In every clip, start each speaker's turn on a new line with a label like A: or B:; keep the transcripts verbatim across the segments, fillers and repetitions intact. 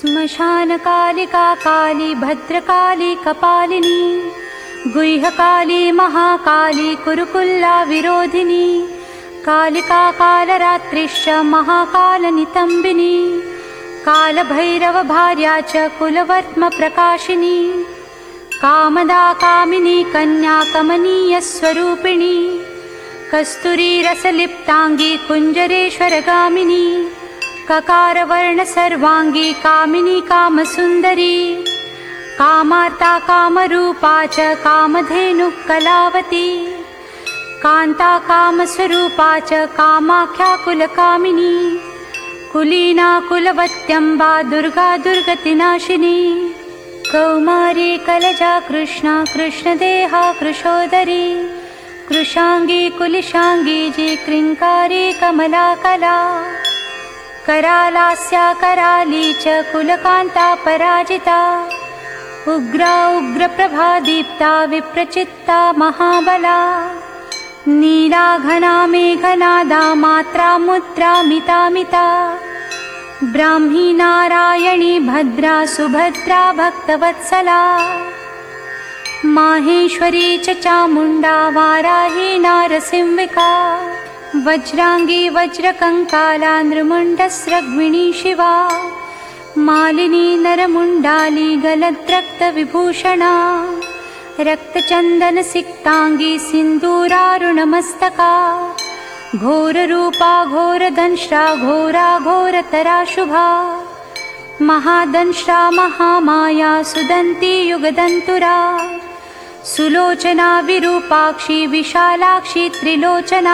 A: श्मशानकालिका काली भद्रकाली कपालिनी गुह्यकाली महाकाली कुरुकुल्ला विरोधिनी कालिका कालरात्रिश्च महाकालनितम्बिनी कालभैरव भार्या च कुलवर्त्म प्रकाशिनी कामदा कामिनी कन्या कमनीय स्वरूपिणी कस्तूरी रसलिप्तांगी कुंजरेश्वरगामिनी ककारवर्ण सर्वांगी कामिनी कामसुंदरी कामार्ता कामरूपा च कामधेनु कलावती कांता कामस्वरूपा च कामाख्या कुलकामिनी कुलीना कुलवत्यंबा दुर्गा दुर्गतिनाशिनी कौमारी कलजा कृष्णा कृष्णदेहा कृशोदरी कृशांगी कुलिशांगी जी क्रिंकारी कमला कला करालास्या कराली च कुलकांता पराजिता उग्रा उग्रप्रभा दीप्ता विप्रचित्ता महाबला नीला घना मेघनादा मात्रा मुद्रा मिता मिता ब्राह्मी नारायणी भद्रा सुभद्रा भक्तवत्सला माहेश्वरी च चामुंडा वाराही नारसिंहिका वज्रांगी वज्रकंकाला नृमुंडस्रग्विणी शिवा मालिनी नरमुंडाली गलद्रक्तविभूषणा रक्तचंदन सिक्तांगी सिंदूरारुणमस्तका घोररूपा घोरदंष्ट्रा घोरा घोरतरा शुभा महादंष्ट्रा महामाया सुदंती युगदंतुरा सुलोचना विरूपाक्षी विशालाक्षी त्रिलोचना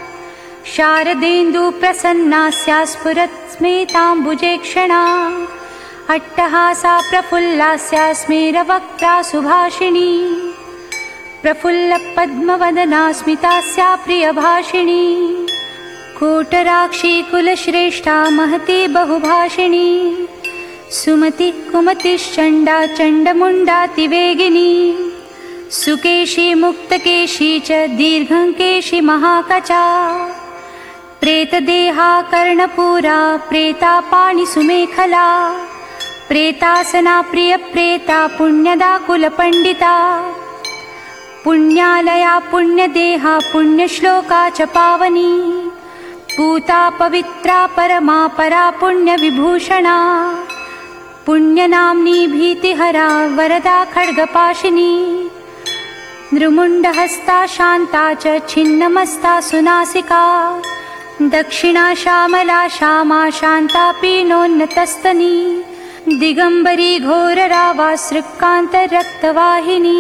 A: शारदेन्दु प्रसन्नास्या स्फुरत् स्मिताम्बुजेक्षणा अट्टहासा प्रफुल्लास्या स्मेरवक्त्रा सुभाषिणी प्रफुल्ल पद्मवदना स्मितास्या प्रियभाषिणी कोटराक्षी कुलश्रेष्ठा महती बहुभाषिणी सुमति कुमतिश्चंडा चंडमुंडातिवेगिनी सुकेशी मुक्तकेशी च दीर्घंकेशी महाकचा प्रेतदेहा कर्णपूरा प्रेता पाणिसुमेखला प्रेतासना प्रियप्रेता पुण्यदा कुलपंडिता पुण्यालया पुण्यदेहा पुण्यश्लोका च पावनी पूता पवित्रा परमा परा पुण्यविभूषणा पुण्यनाम्नी भीतिहरा वरदा खड्गपाशिनी नृमुंडहस्ता शांता च छिन्नमस्ता सुनासिका दक्षिणा श्यामला श्यामा शांता पीनोन्नतस्तनी दिगंबरी घोररावा सृक्कांत रक्तवाहिनी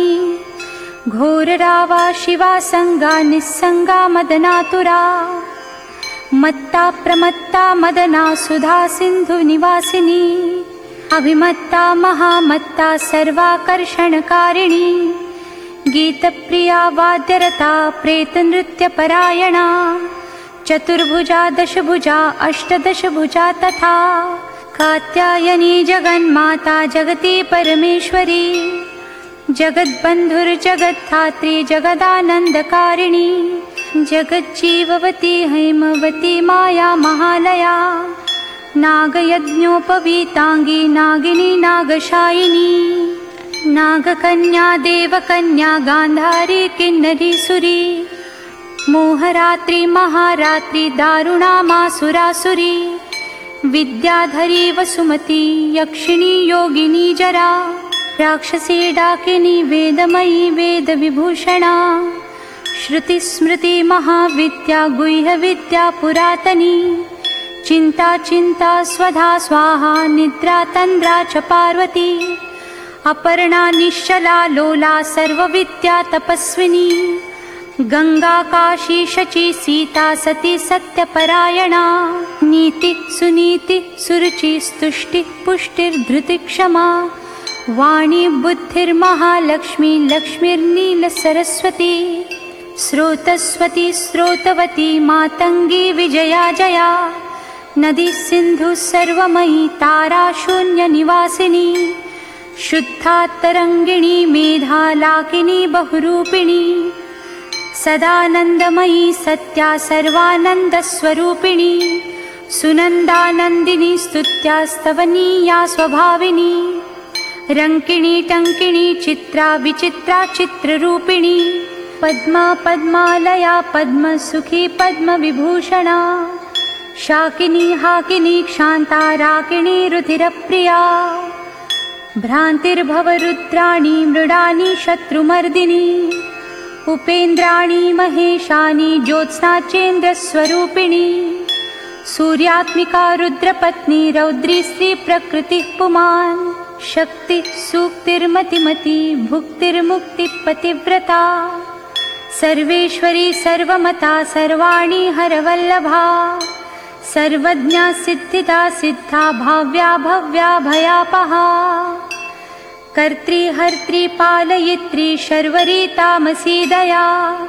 A: घोररावा शिवा संगा निस्संगा मदनातुरा मत्ता प्रमत्ता मदना सुधा सिंधु निवासिनी अभिमत्ता महामत्ता सर्वाकर्षणकारिणी गीतप्रिया वाद्यरता प्रेतनृत्यपरायणा चतुर्भुजा दशभुजा अष्टदशभुजा तथा कात्यायनी जगन्माता जगती परमेश्वरी जगद्बन्धुर्जगद्धात्री जगदानन्दकारिणी जगज्जीववती हैमवती माया महालया नागयज्ञोपवीतांगी नागिनी नागशायिनी नागकन्या देवकन्या गांधारी किन्नरी सुरी मोहरात्रि महारात्रि दारुणा मासुरासुरी विद्याधरी वसुमती यक्षिणी योगिनी जरा राक्षसी डाकिनी वेदमयी वेदविभूषणा श्रुतिस्मृति महाविद्या गुह्यविद्या पुरातनी चिंता चिंता स्वधा स्वाहा निद्रा तंद्रा च पार्वती अपर्णा निश्चला लोला सर्वविद्या तपस्विनी गंगा काशी शची सीता सती सत्यपरायणा नीति सुनीति सुरुचि स्तुष्टि पुष्टिर्धृति क्षमा वाणी बुद्धिर्महालक्ष्मी लक्ष्मीर्नील सरस्वती स्रोतस्वती स्रोतवती मातंगी विजया जया नदी सिंधु सर्वमयी तारा शून्य निवासिनी शुद्धा तरंगिणी मेधा लाकिनी बहुरूपिणी सदानंदमयी सत्या सर्वानंद स्वरूपिणी सुनन्दानन्दिनी स्तुत्या स्तवनीया स्वभाविनी रङ्किणी टङ्किणी चित्रा विचित्रा चित्ररूपिणी पद्मा पद्मालया पद्मसुखी पद्मविभूषणा शाकिनी हाकिनी क्षान्ता राकिणी रुधिरप्रिया भ्रान्तिर्भवरुद्राणि मृडानि शत्रुमर्दिनी उपेन्द्राणि महेशानि ज्योत्स्ना चेन्द्रस्वरूपिणी सूर्यात्मिका रुद्रपत्नी रौद्री स्त्री प्रकृतिः पुमान् शक्ति सूक्तिर्मतिमती भुक्तिर्मुक्तिपतिव्रता सर्वेश्वरी सर्वमता सर्वाणि हरवल्लभा सर्वज्ञा सिद्धिदा सिद्धा भाव्या भव्या भयापहा कर्त्री हर्त्री पालयित्री शर्वरी तामसी दया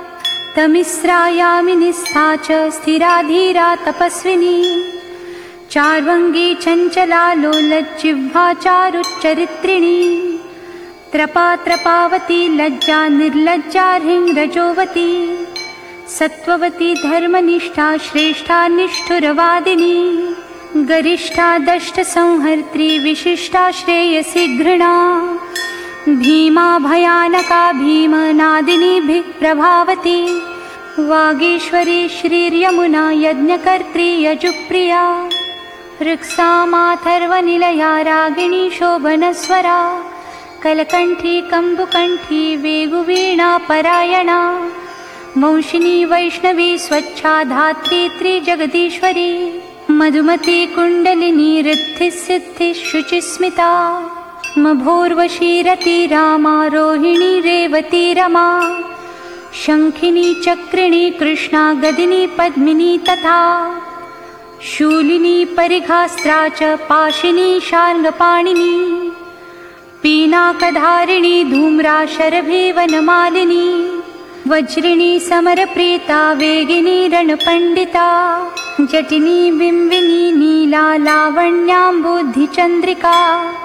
A: तमिस्रायामि निस्था च स्थिरा धीरा तपस्विनी चार्वङ्गी चञ्चला लोलज्जिह्वा चारुच्चरित्रिणी त्रपा त्रपावती लज्जा निर्लज्जा ह्रीङ्रजोवती सत्त्ववती धर्मनिष्ठा श्रेष्ठा निष्ठुरवादिनी गरिष्ठा दष्टसंहर्त्री विशिष्टा श्रेयसी घृणा भीमा भयानका भीमनादिनीभिः प्रभावती वागीश्वरी श्रीर्यमुना यज्ञकर्त्री यजुप्रिया ऋक्सामाथर्वनिलया रागिणी शोभनस्वरा कलकण्ठी कम्बुकण्ठी वेगुवीणा परायणा वंशिनी वैष्णवी स्वच्छा धात्री त्रिजगदीश्वरी मधुमती कुण्डलिनी ऋद्धिः सिद्धिः शुचिस्मिता मभोर्वशीरती रामा रोहिणी रेवती रमा शङ्खिनी चक्रिणी कृष्णा गदिनी पद्मिनी तथा शूलिनी परिघास्त्रा च पाशिनी शार्ङ्गपाणिनी पीनाकधारिणी धूम्रा शरभीवनमालिनी वज्रिणी समरप्रीता वेगिनी रणपण्डिता जटिनी बिम्बिनी नीला लावण्याम्बुधिचन्द्रिका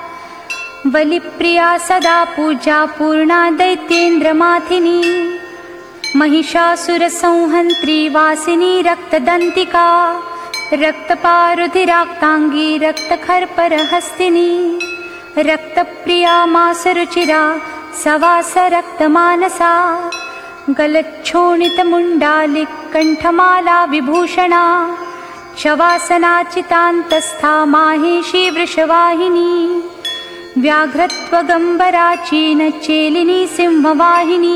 A: बलिप्रिया सदा पूजा पूर्णा दैत्येन्द्रमाथिनी महिषासुरसंहन्त्री वासिनी रक्तदन्तिका रक्तपारुधिराक्ताङ्गी रक्तखर्परहस्तिनी रक्तप्रिया मासरुचिरा सवासरक्तमानसा गलच्छोणितमुण्डालिकण्ठमाला विभूषणा शवासनाचितान्तस्था माहेशी वृषवाहिनी व्याघ्रत्वगम्बरा चीनचेलिनी सिंहवाहिनी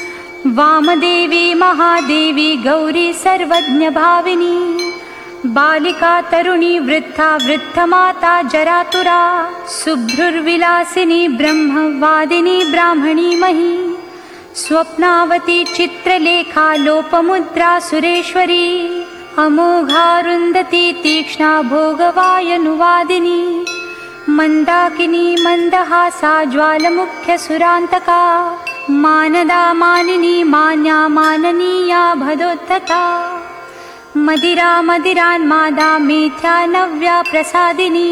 A: वामदेवी महादेवी गौरी सर्वज्ञभाविनी बालिका तरुणी वृद्धा वृद्धमाता जरातुरा शुभ्रुर्विलासिनी ब्रह्मवादिनी ब्राह्मणी मही स्वप्नावती चित्रलेखा लोपमुद्रा सुरेश्वरी अमोघारुन्धती तीक्ष्णा भोगवायनुवादिनी मन्दाकिनी मन्दहासा ज्वालमुख्यसुरान्तका मानदा मानिनी मान्या माननीया भदोद्धता मदिरा मदिरान्मादा मेथ्या नव्या प्रसादिनी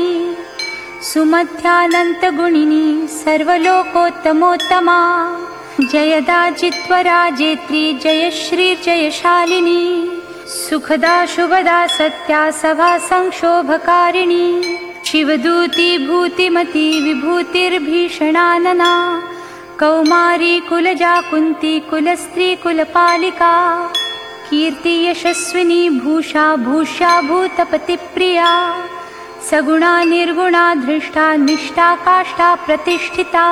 A: सुमध्यानन्तगुणिनी सर्वलोकोत्तमोत्तमा जयदा जित्वरा जेत्री जयश्री जयशालिनी सुखदा शुभदा सत्या सभा संक्षोभकारिणी शिवदूती भूतिमती विभूतिर्भीषणानना कौमारी कुलजा कुन्ती कुलस्त्री कुलपालिका कीर्ति यशस्विनी भूषा भूष्या भूतपतिप्रिया सगुणा निर्गुणा धृष्टा निष्ठा काष्ठा प्रतिष्ठिता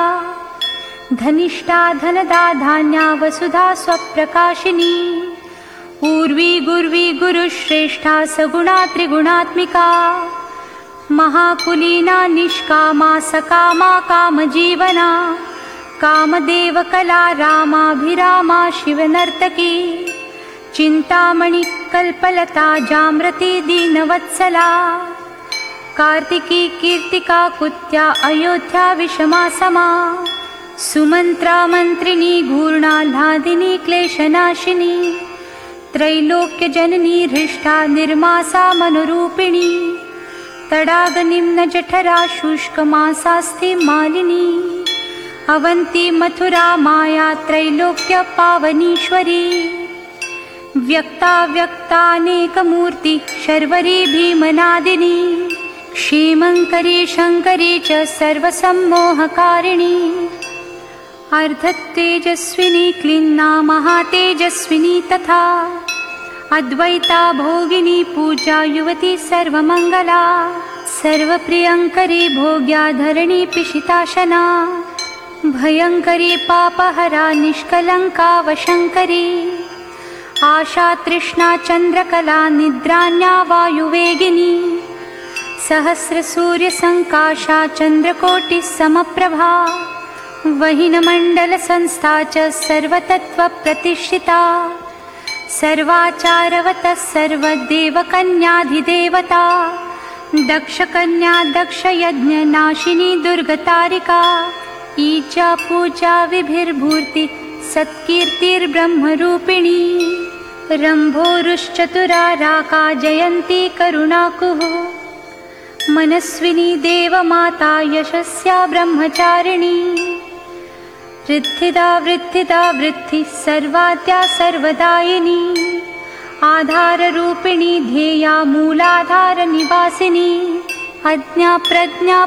A: धनिष्ठा धनदा धान्या वसुधा स्वप्रकाशिनी ऊर्वी गुर्वी गुरुश्रेष्ठा सगुणा त्रिगुणात्मिका महाकुलीना निष्कामा सकामा कामजीवना कामदेवकला रामाभिरामा शिवनर्तकी चिन्तामणि कल्पलता जाम्रती दीनवत्सला कार्तिकी कीर्तिका कुत्या अयोध्या विषमा समा सुमन्त्रा मन्त्रिणी घूर्णाह्लादिनी क्लेशनाशिनी त्रैलोक्यजननी हृष्टा निर्मासा मनुरूपिणी तडागनिम्नजठरा शुष्कमासास्ति मालिनी अवन्ती मथुरा माया त्रैलोक्य पावनीश्वरी व्यक्ताव्यक्तानेकमूर्ति शर्वरी भीमनादिनी क्षेमङ्करी शङ्करी च सर्वसम्मोहकारिणी अर्धतेजस्विनी क्लिन्ना महातेजस्विनी तथा अद्वैता भोगिनी पूजा युवती सर्वमङ्गला सर्वप्रियङ्करी भोग्या धरणी पिशिताशना भयङ्करी पापहरा निष्कलङ्का वशङ्करी आशा तृष्णा चन्द्रकला निद्रान्या वायुवेगिनी सहस्रसूर्यसङ्काशा चन्द्रकोटिसमप्रभा वहिनमण्डलसंस्था च सर्वतत्त्वप्रतिष्ठिता सर्वाचारवतः सर्वदेवकन्याधिदेवता दक्षकन्या दक्षयज्ञनाशिनी दुर्गतारिका ईचा पूजा विभिर्भूर्ति सत्कीर्तिर्ब्रह्मरूपिणी रम्भोरुश्चतुराराका जयन्ती करुणाकुः मनस्विनी देवमाता यशस्या ब्रह्मचारिणी वृद्धिदा वृद्धिदा वृद्धि सर्वाद्या सर्वदायिनी आधाररूपिणी ध्येया मूलाधारनिवासिनी अज्ञा प्रज्ञा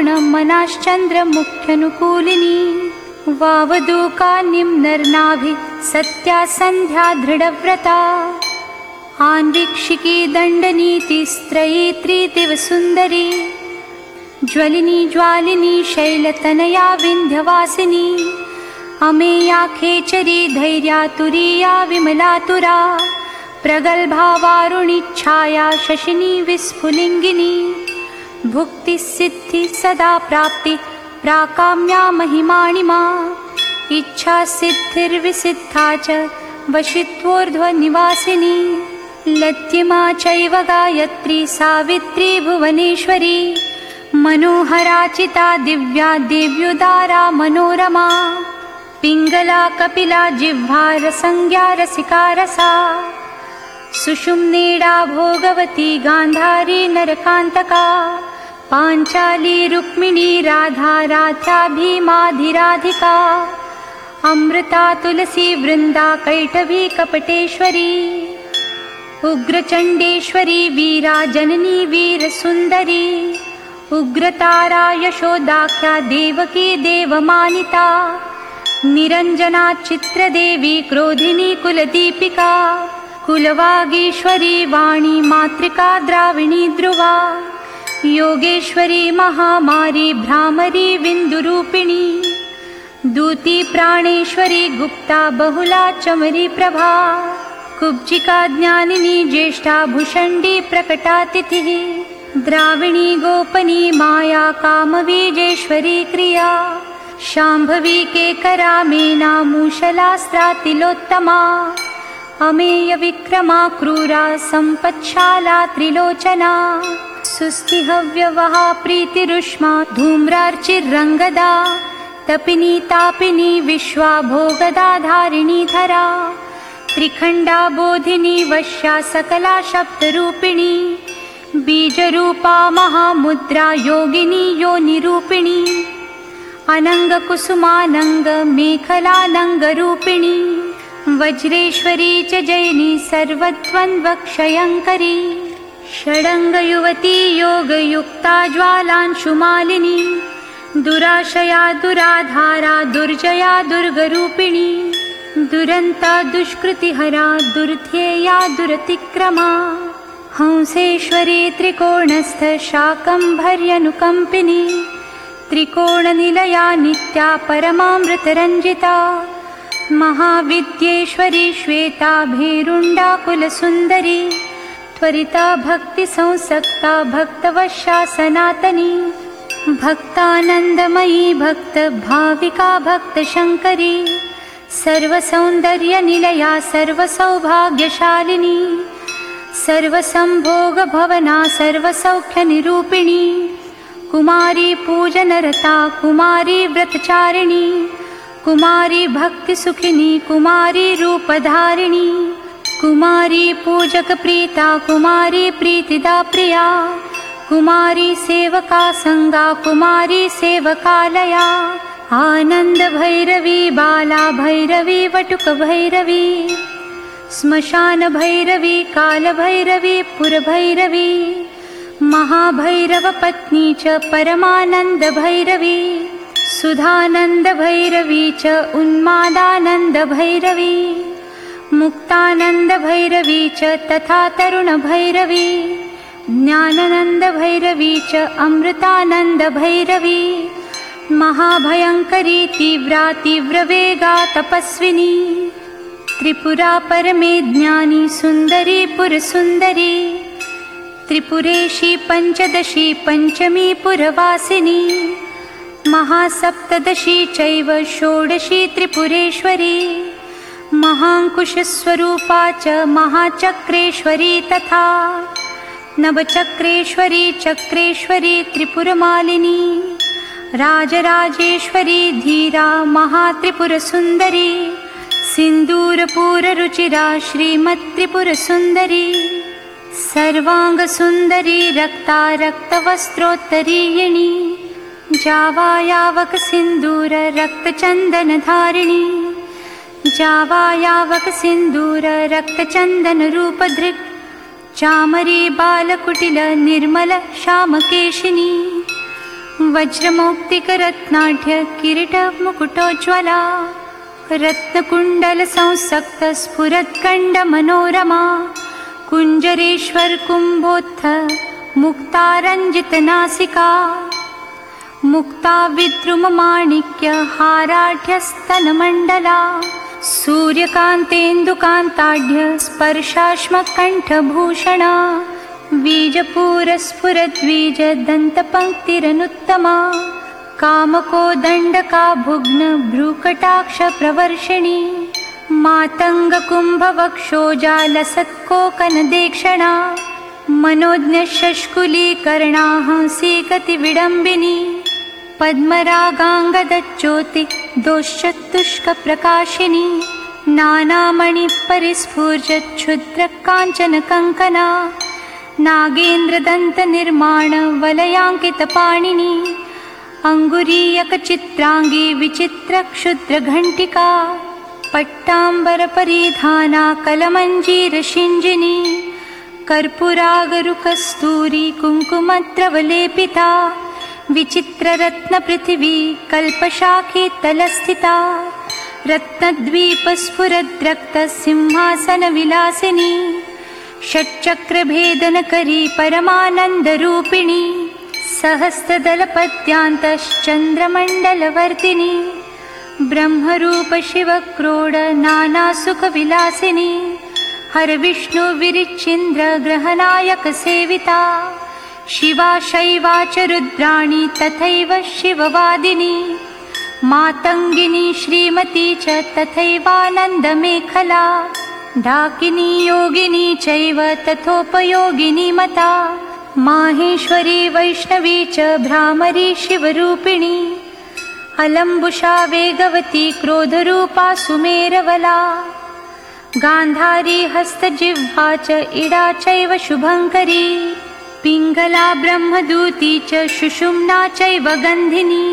A: पूर्णमनाश्चन्द्रमुख्यनुकूलिनी वावदूका निम्नर्नाभि सत्या सन्ध्या दृढव्रता आन्वीक्षिकी दण्डनीतिस्त्रयी त्रिदिवसुन्दरी ज्वलिनी ज्वालिनी शैलतनया विन्ध्यवासिनी अमेया खेचरी धैर्या तुरीया विमलातुरा प्रगल्भा वारुणीच्छाया शशिनी विस्फुलिङ्गिनी भुक्तिसिद्धि सदा प्राप्ति प्राकाम्या महिमाणिमा इच्छा सिद्धिर्विसिद्धा च वशित्वोर्ध्वनिवासिनी लद्यमा चैव गायत्री सावित्री भुवनेश्वरी मनोहराचिता दिव्या दिव्युदारा मनोरमा पिङ्गला कपिला जिह्वा रसंज्ञा रसिकारसा सुषुम्नेडा भोगवती गान्धारी नरकान्तका पाञ्चाली रुक्मिणी राधा राधा भीमाधिराधिका अमृता तुलसी वृन्दा कैटभी कपटेश्वरी उग्रचण्डेश्वरी वीरा जननी वीरसुन्दरी उग्रतारा यशोदाख्या देवकी देवमानिता निरञ्जना चित्रदेवी क्रोधिनी कुलदीपिका कुलवागीश्वरी वाणी मातृका द्राविणी ध्रुवा योगेश्वरी महामारी भ्रामरी विन्दुरूपिणी दूती प्राणेश्वरी गुप्ता बहुला चमरी प्रभा कुब्जिका ज्ञानिनी ज्येष्ठा भुषण्डी प्रकटातिथिः द्राविणी गोपनी माया कामबीजेश्वरी क्रिया शाम्भवी केकरा मेना मूषलास्त्रातिलोत्तमा अमेय विक्रमा क्रूरा सम्पत्शाला त्रिलोचना सुस्तिहव्यवहा प्रीतिरुष्मा धूम्रार्चिरङ्गदा तपिनी तापिनी विश्वा भोगदा धारिणी धरा त्रिखण्डा बोधिनी वश्या सकला शब्दरूपिणी बीजरूपा महामुद्रा योगिनी योनिरूपिणी अनङ्गकुसुमानङ्ग मेखलानङ्गरूपिणी वज्रेश्वरी च जयिनी सर्वद्वन्द्वक्षयङ्करी षडङ्गयुवती योगयुक्ता ज्वालांशुमालिनी दुराशया दुराधारा दुर्जया दुर्गरूपिणी दुरन्ता दुष्कृतिहरा दुर्ध्येया दुरतिक्रमा हंसेश्वरी त्रिकोणस्थ शाकम्भर्यनुकम्पिनी त्रिकोणनिलया नित्या परमामृतरञ्जिता महाविद्येश्वरी श्वेता भेरुण्डा कुलसुन्दरी त्वरिता भक्तिसंसक्ता भक्तवशा सनातनी भक्तानन्दमयी भक्तभाविका भक्तशङ्करी सर्वसौन्दर्यनिलया सर्वसौभाग्यशालिनी सर्वसंभोगभवना सर्वसौख्यनिरूपिणी कुमारी पूजनरता कुमारी व्रतचारिणी कुमारी भक्तिसुखिनी कुमारी रूपधारिणी कुमारी पूजकप्रीता कुमारी प्रीतिदा प्रिया कुमारी सेवका संगा कुमारी सेवकालया आनंद भैरवी बाला भैरवी वटुक भैरवी श्मशानभैरवी कालभैरवी पुरभैरवी महाभैरवपत्नी च परमानन्दभैरवी सुधानन्दभैरवी च उन्मादानन्दभैरवी मुक्तानन्दभैरवी च तथा तरुणभैरवी ज्ञानानन्दभैरवी च अमृतानन्दभैरवी महाभयङ्करी तीव्रा तीव्रवेगा तपस्विनी त्रिपुरा परमे ज्ञानी सुन्दरी पुरसुन्दरी त्रिपुरेशी पञ्चदशी पञ्चमी पुरवासिनी महासप्तदशी चैव षोडशी त्रिपुरेश्वरी महाङ्कुशस्वरूपा च महाचक्रेश्वरी तथा नवचक्रेश्वरी चक्रेश्वरी त्रिपुरमालिनी राजराजेश्वरी धीरा महात्रिपुरसुन्दरी सिन्दूरपूररुचिरा श्रीमत्त्रिपुरसुन्दरी सर्वाङ्गसुन्दरी रक्ता रक्तवस्त्रोत्तरीयिणी जावायावकसिन्दूर रक्तचन्दनधारिणी जावायावकसिन्दूर रक्तचन्दनरूपधृक् चामरी बालकुटिल निर्मल श्यामकेशिनी वज्रमौक्तिकरत्नाढ्य किरीटमुकुटोज्ज्वला रत्नकुण्डलसंसक्त स्फुरत्कण्डमनोरमा कुञ्जरेश्वर कुम्भोत्थ मुक्तारञ्जितनासिका मुक्ता विद्रुममाणिक्य हाराढ्यस्तनमण्डला सूर्यकान्तेन्दुकान्ताढ्य स्पर्शाश्मकण्ठभूषणा बीजपूरस्फुरद्विजदन्तपङ्क्तिरनुत्तमा कामकोदण्डका भुग्न भ्रूकटाक्षप्रवर्षिणी मातङ्गकुम्भवक्षोजालसत्कोकनदेक्षणा मनोज्ञशष्कुलीकर्णाहंसीकतिविडम्बिनी पद्मरागाङ्गदज्योति दोश्चतुष्कप्रकाशिनी नानामणिपरिस्फूर्जच्छुद्रकाञ्चनकङ्कना नागेन्द्रदन्तनिर्माण वलयाङ्कितपाणिनी अङ्गुरीयकचित्राङ्गी विचित्रक्षुद्रघण्टिका पट्टाम्बरपरिधाना कलमञ्जीरशिञ्जिनी कर्पूरागरुकस्तूरी कुङ्कुमद्रवलेपिता विचित्ररत्नपृथिवी कल्पशाखी तलस्थिता रत्नद्वीपस्फुरद्रक्तसिंहासनविलासिनी षट्चक्रभेदनकरी परमानन्दरूपिणी सहस्रदलपद्यान्तश्चन्द्रमण्डलवर्तिनी ब्रह्मरूपशिवक्रोड नानासुखविलासिनी हरविष्णुविरिचिन्द्रग्रहनायकसेविता शिवा शैवा च रुद्राणी तथैव शिववादिनी मातङ्गिनी श्रीमती च तथैवानन्दमेखला डाकिनी योगिनी चैव तथोपयोगिनी मता माहेश्वरी वैष्णवी च भ्रामरी शिवरूपिणी अलम्बुषा वेगवती क्रोधरूपा सुमेरवला गान्धारी हस्तजिह्वा च इडा चैव शुभङ्करी पिङ्गला ब्रह्मदूती च सुषुम्ना चैव गन्धिनी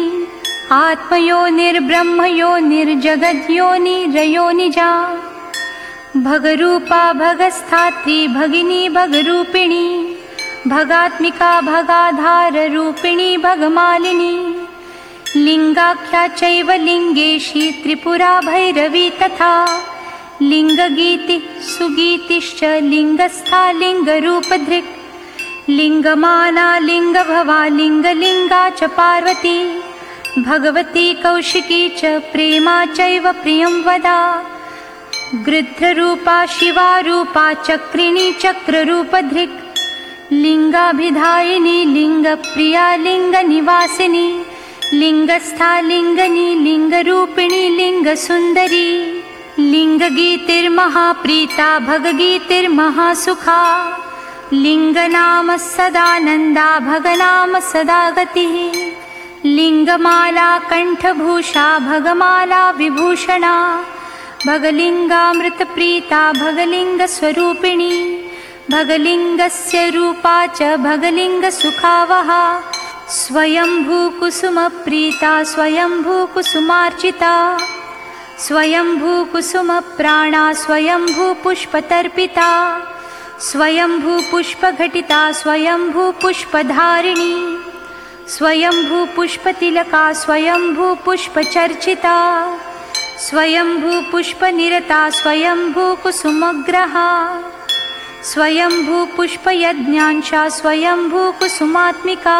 A: आत्मयोनिर्ब्रह्मयोनिर्जगद्योनिरयोनिजा भगरूपा भगस्थात्री भगिनी भगरूपिणी भगात्मिका भगाधाररूपिणी भगमालिनी लिङ्गाख्या चैव लिङ्गेशी त्रिपुरा भैरवी तथा लिङ्गगीति सुगीतिश्च लिङ्गस्था लिङ्गरूपधृक् लिङ्गमाना लिङ्गभवा लिङ्गलिङ्गा च पार्वती भगवती कौशिकी च प्रेमा चैव प्रियं वदा गृध्ररूपा शिवारूपा चक्रिणी चक्ररूपधृक् लिङ्गाभिधायिनी लिङ्गप्रिया लिङ्गनिवासिनी लिङ्गस्था लिङ्गनी लिङ्गरूपिणी लिङ्गसुन्दरी लिङ्गगीतिर्महाप्रीता भगगीतिर्महासुखा लिङ्गनाम सदानन्दा भगनाम सदा गतिः लिङ्गमाला कण्ठभूषा भगमाला विभूषणा भगलिङ्गामृतप्रीता भगलिङ्गस्वरूपिणी भगलिङ्गस्य रूपा च भगलिङ्गसुखावहा स्वयंभूकुसुमप्रीता स्वयंभूकुसुमार्चिता स्वयंभूकुसुमप्राणा स्वयंभूपुष्पतर्पिता स्वयंभूपुष्पघटिता स्वयंभूपुष्पधारिणी स्वयंभूपुष्पतिलका स्वयंभूपुष्पचर्चिता स्वयंभूपुष्पनिरता स्वयंभूकुसुमग्रहा स्वयंभूपुष्पयज्ञांशा स्वयंभूकुसुमात्मिका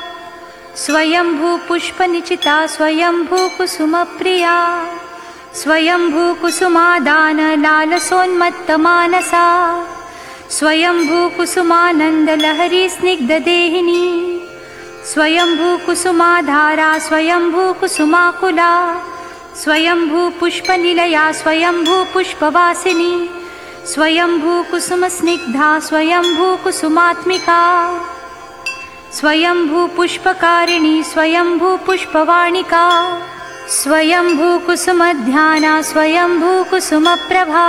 A: स्वयंभूपुष्पनिचिता स्वयंभूकुसुमप्रिया स्वयंभूकुसुमादानलालसोन्मत्तमानसा स्वयंभूकुसुमानन्दलहरी स्निग्धदेहिनी स्वयंभूकुसुमाधारा स्वयंभूकुसुमाकुला स्वयंभूपुष्पनिलया स्वयंभूपुष्पवासिनी स्वयंभूकुसुमस्निग्धा स्वयंभूकुसुमात्मिका स्वयंभूपुष्पकारिणी स्वयंभूपुष्पवाणिका स्वयंभूकुसुमध्याना स्वयंभूकुसुमप्रभा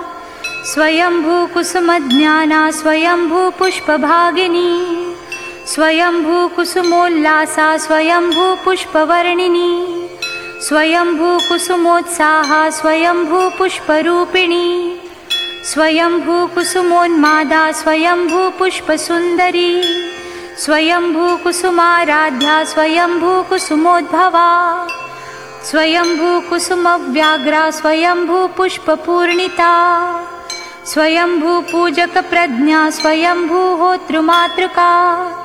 A: स्वयंभूकुसुमज्ञाना स्वयंभूपुष्पभागिनी स्वयंभूकुसुमोल्लासा स्वयंभूपुष्पवर्णिनी स्वयंभूकुसुमोत्साहा स्वयंभूपुष्परूपिणी स्वयंभूकुसुमोन्मादा स्वयंभूपुष्पसुन्दरी स्वयंभूकुसुमाराध्या स्वयंभूकुसुमोद्भवा स्वयंभूकुसुमव्याघ्रा स्वयंभूपुष्पपूर्णिता स्वयंभूपूजकप्रज्ञा स्वयंभूहोतृमातृका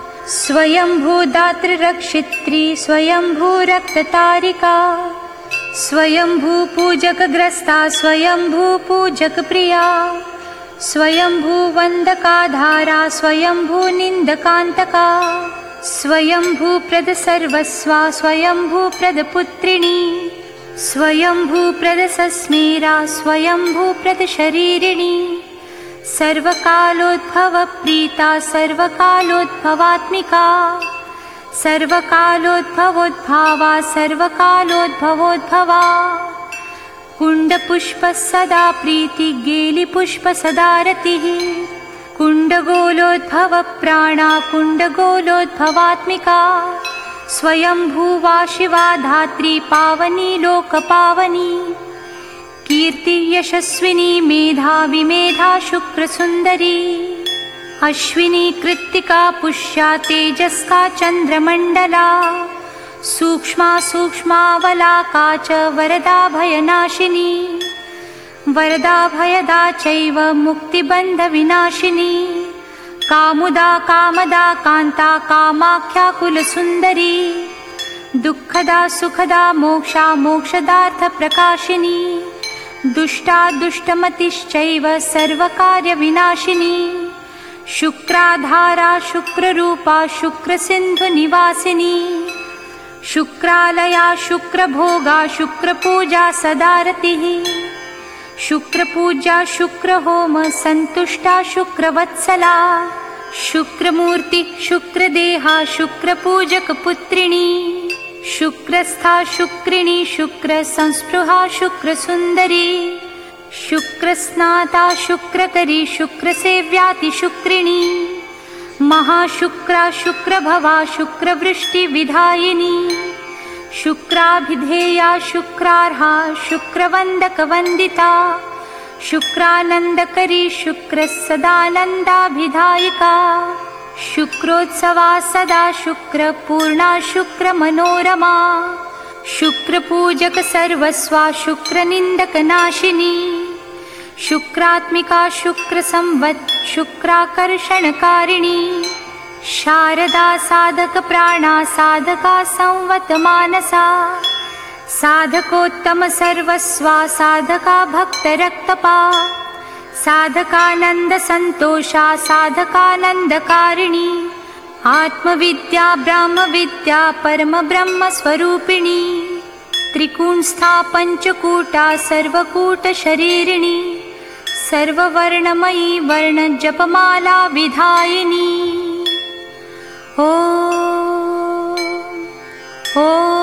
A: स्वयंभूदातृरक्षित्री स्वयंभूरक्ततारिका स्वयंभूपूजकग्रस्ता स्वयंभूपूजकप्रिया स्वयंभूवन्दकाधारा स्वयंभूनिन्दकान्तका स्वयंभूप्रदसर्वस्वा स्वयंभूप्रदपुत्रिणी स्वयंभूप्रदसस्मेरा स्वयंभूप्रदशरीरिणी सर्वकालोद्भवप्रीता सर्वकालोद्भवात्मिका सर्वकालोद्भवोद्भावा सर्वकालोद्भवोद्भवा कुण्डपुष्प सदा प्रीति गेलिपुष्प सदा रतिः कुण्डगोलोद्भवप्राणा कुण्डगोलोद्भवात्मिका स्वयंभूवा शिवा धात्री पावनी लोकपावनी कीर्ति यशस्विनी मेधा विमेधा शुक्रसुन्दरी अश्विनी कृत्तिका पुष्या तेजस्का चन्द्रमण्डला सूक्ष्मा सूक्ष्मावलाका च वरदा भयनाशिनी वरदा भयदा चैव मुक्तिबन्धविनाशिनी कामुदा कामदा कान्ता कामाख्या कुलसुन्दरी दुःखदा सुखदा मोक्षा मोक्षदार्थप्रकाशिनी दुष्टा दुष्टमतिश्चैव सर्वकार्यविनाशिनी शुक्राधारा शुक्ररूपा शुक्रसिन्धुनिवासिनी शुक्रालया शुक्रभोगा शुक्रपूजा सदा रतिः शुक्रपूजा शुक्रहोम सन्तुष्टा शुक्रवत्सला शुक्रमूर्ति शुक्रदेहा शुक्रपूजकपुत्रिणी शुक्रस्था शुक्रिणी शुक्रसंस्पृहा शुक्रसुन्दरी शुक्रस्नाता शुक्रकरी शुक्रसेव्यातिशुक्रिणी महाशुक्रा शुक्रभवा शुक्रवृष्टिविधायिनी शुक्राभिधेया शुक्रार्हा शुक्रवन्दकवन्दिता शुक्रानन्दकरी शुक्रसदानन्दाभिधायिका शुक्रोत्सवा सदा शुक्रपूर्णा शुक्रमनोरमा शुक्रपूजक सर्वस्वा शुक्रनिन्दकनाशिनी शुक्रात्मिका शुक्रसंवत् शुक्राकर्षणकारिणी शारदा साधकप्राणा साधका संवतमानसा साधकोत्तम सर्वस्वा साधका भक्तरक्तपा साधकानंद संतोषा साधकानंदकारिणी आत्मविद्या ब्रह्मविद्या परम ब्रह्म स्वरूपिणी त्रिकूंस्था पंचकूटा सर्वकूट शरीरिणी सर्ववर्णमयी वर्ण जपमाला विधायिनी। ओ ओ